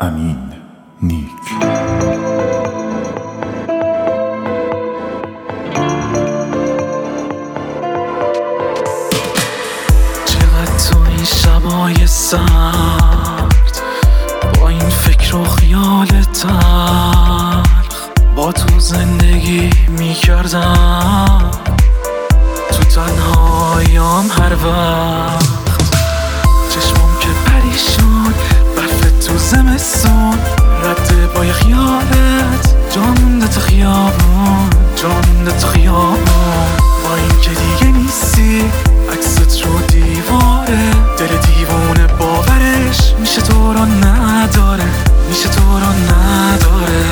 امین نیک. چقدر تو این شبای سرد با این فکر و خیال تلخ با تو زندگی میکردم تو تنهاییام هر وقت. چشمام که پریشون برف تو زمستون رد پای خیالت جا مونده تو خیابون، جا مونده تو خیابون. با این که دیگه نیستی عکست رو دیواره، دل دیوونه باورش میشه تو رو نداره، میشه تو رو نداره.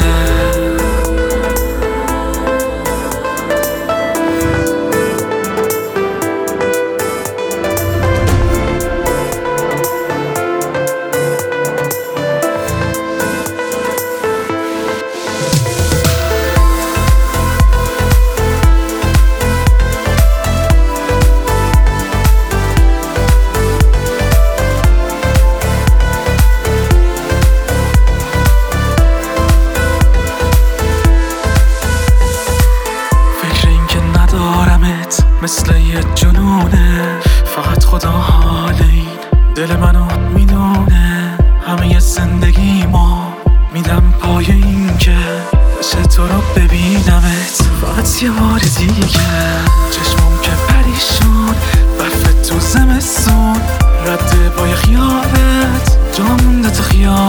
مثل یه جنونه، فقط خدا حال این دل منو میدونه. همه زندگی ما میدم پای این که بشه تو رو ببینمت فقط یه بار دیگه. چشمام که پریشون برف تو زمستون رد پای خیالت جا مونده تو خیال